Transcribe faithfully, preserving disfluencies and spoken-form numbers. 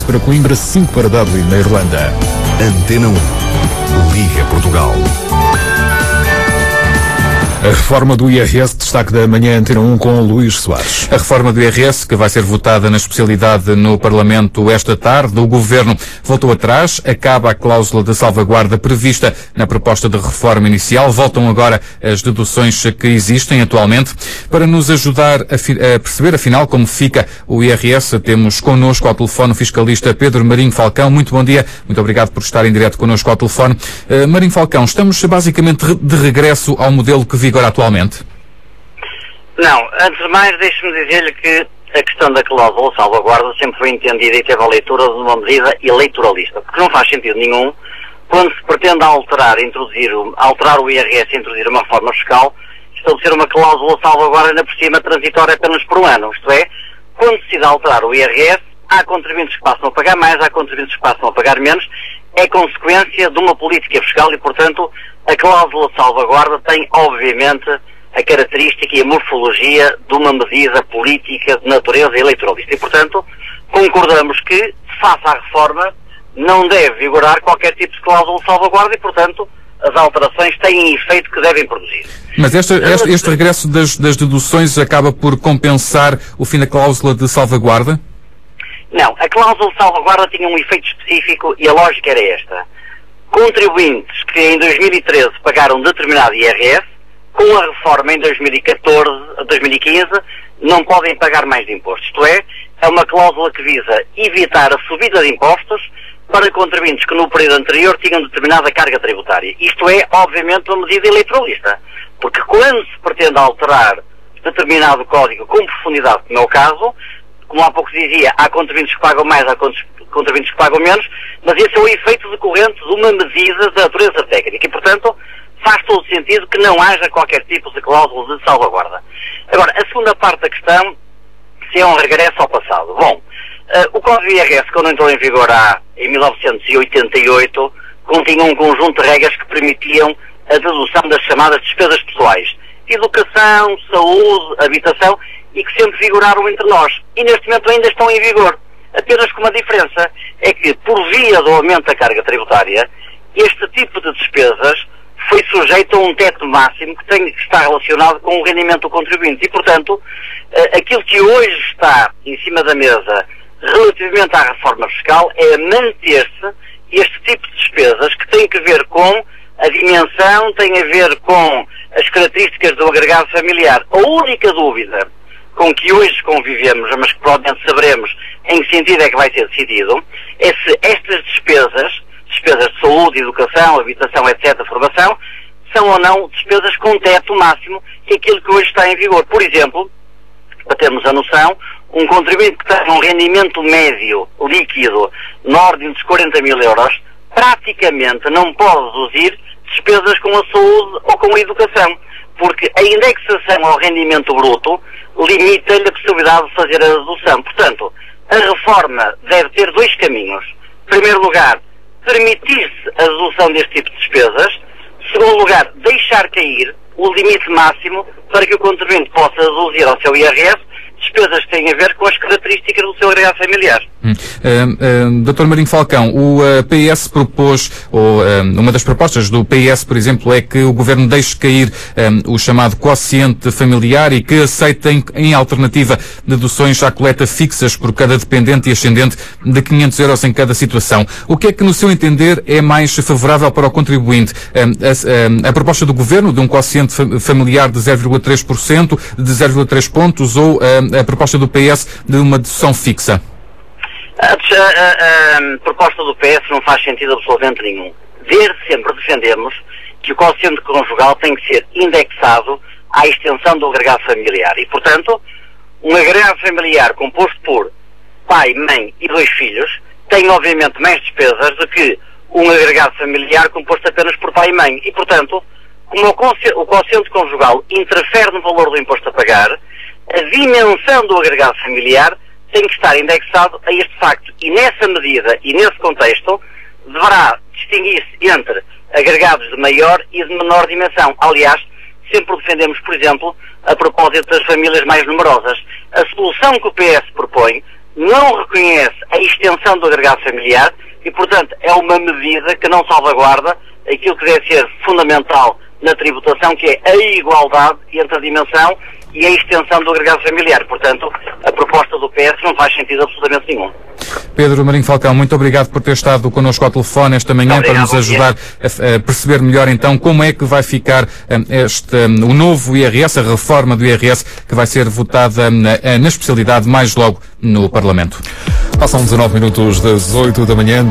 Para Coimbra, cinco para Dublin, na Irlanda. Antena um. Liga Portugal. A reforma do I R S, destaque da manhã Antena um com Luís Soares. A reforma do I R S, que vai ser votada na especialidade no Parlamento esta tarde, o Governo voltou atrás, acaba a cláusula de salvaguarda prevista na proposta de reforma inicial, voltam agora as deduções que existem atualmente. Para nos ajudar a, a perceber, afinal, como fica o I R S, temos connosco ao telefone o fiscalista Pedro Marinho Falcão. Muito bom dia, muito obrigado por estar em direto connosco ao telefone. Uh, Marinho Falcão, estamos basicamente de regresso ao modelo que vigora atualmente? Não, antes de mais deixe-me dizer-lhe que a questão da cláusula salvaguarda sempre foi entendida e teve a leitura de uma medida eleitoralista, porque não faz sentido nenhum quando se pretende alterar, introduzir, alterar o I R S e introduzir uma reforma fiscal, estabelecer uma cláusula salvaguarda ainda por cima transitória apenas por um ano, isto é, quando se decide alterar o I R S, há contribuintes que passam a pagar mais, há contribuintes que passam a pagar menos, é consequência de uma política fiscal e, portanto, a cláusula salvaguarda tem, obviamente, a característica e a morfologia de uma medida política de natureza eleitoralista. E, portanto, concordamos que, face à reforma, não deve vigorar qualquer tipo de cláusula salvaguarda e, portanto, as alterações têm efeito que devem produzir. Mas este, este, este regresso das, das deduções acaba por compensar o fim da cláusula de salvaguarda? Não, a cláusula de salvaguarda tinha um efeito específico e a lógica era esta. Contribuintes que em dois mil e treze pagaram determinado I R S, com a reforma em dois mil e catorze, dois mil e quinze, não podem pagar mais de impostos. Isto é, é uma cláusula que visa evitar a subida de impostos para contribuintes que no período anterior tinham determinada carga tributária. Isto é, obviamente, uma medida eleitoralista. Porque quando se pretende alterar determinado código com profundidade, como é o caso, como há pouco se dizia, há contribuintes que pagam mais, há contribuintes que pagam menos, mas esse é o efeito decorrente de uma medida de natureza técnica e, portanto, faz todo sentido que não haja qualquer tipo de cláusula de salvaguarda. Agora, a segunda parte da questão, se é um regresso ao passado. Bom, uh, o Código I R S, quando entrou em vigor há, em mil novecentos e oitenta e oito, continha um conjunto de regras que permitiam a dedução das chamadas despesas pessoais. Educação, saúde, habitação, e que sempre vigoraram entre nós. E neste momento ainda estão em vigor. Apenas com uma diferença, é que por via do aumento da carga tributária, este tipo de despesas foi sujeito a um teto máximo que, tem, que está relacionado com o rendimento do contribuinte. E, portanto, aquilo que hoje está em cima da mesa relativamente à reforma fiscal é manter-se este tipo de despesas que tem que ver com a dimensão, tem a ver com as características do agregado familiar. A única dúvida com que hoje convivemos, mas que provavelmente saberemos em que sentido é que vai ser decidido, é se estas despesas, despesas de saúde, educação, habitação, etcétera, formação, são ou não despesas com teto máximo, que é aquilo que hoje está em vigor. Por exemplo, para termos a noção, um contribuinte que tem um rendimento médio líquido na ordem dos quarenta mil euros, praticamente não pode deduzir despesas com a saúde ou com a educação, porque a indexação ao rendimento bruto limita-lhe a possibilidade de fazer a dedução. Portanto, a reforma deve ter dois caminhos. Em primeiro lugar, permitir-se a dedução deste tipo de despesas. Em segundo lugar, deixar cair o limite máximo para que o contribuinte possa deduzir ao seu I R S despesas que têm a ver com as características do seu agregado familiar. Hum. Uh, uh, doutor Marinho Falcão, o uh, P S propôs, ou uh, uma das propostas do P S, por exemplo, é que o Governo deixe cair um, o chamado quociente familiar e que aceitem, em alternativa, deduções à coleta fixas por cada dependente e ascendente de quinhentos euros em cada situação. O que é que, no seu entender, é mais favorável para o contribuinte? Um, a, a, a proposta do Governo de um quociente familiar de zero vírgula três por cento, de zero vírgula três pontos, ou um, a proposta do P S de uma dedução fixa? A, a, a, a proposta do P S não faz sentido absolutamente nenhum. Desde sempre defendemos que o quociente conjugal tem que ser indexado à extensão do agregado familiar. E, portanto, um agregado familiar composto por pai, mãe e dois filhos tem, obviamente, mais despesas do que um agregado familiar composto apenas por pai e mãe. E, portanto, como o quociente conjugal interfere no valor do imposto a pagar, a dimensão do agregado familiar tem que estar indexado a este facto. E nessa medida e nesse contexto deverá distinguir-se entre agregados de maior e de menor dimensão. Aliás, sempre defendemos, por exemplo, a propósito das famílias mais numerosas. A solução que o P S propõe não reconhece a extensão do agregado familiar e, portanto, é uma medida que não salvaguarda aquilo que deve ser fundamental na tributação, que é a igualdade entre a dimensão e a extensão do agregado familiar. Portanto, a proposta do P S não faz sentido absolutamente nenhum. Pedro Marinho Falcão, muito obrigado por ter estado connosco ao telefone esta manhã Obrigado, para nos ajudar a, a perceber melhor então como é que vai ficar um, este, um, o novo I R S, a reforma do I R S que vai ser votada um, na, na especialidade mais logo no Parlamento. Passam dezanove minutos das oito da manhã.